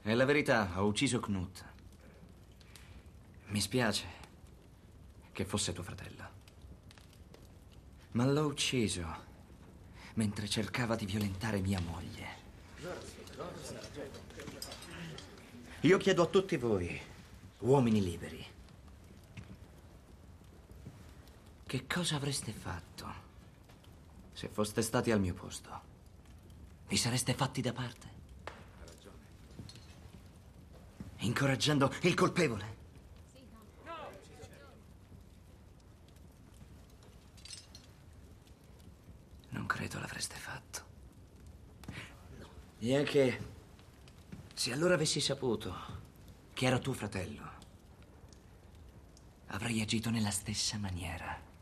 È la verità, ho ucciso Knut. Mi spiace che fosse tuo fratello. Ma l'ho ucciso mentre cercava di violentare mia moglie. Io chiedo a tutti voi, uomini liberi, che cosa avreste fatto se foste stati al mio posto? Vi sareste fatti da parte? Incoraggiando il colpevole? Non credo l'avreste fatto. E anche se allora avessi saputo che era tuo fratello, avrei agito nella stessa maniera.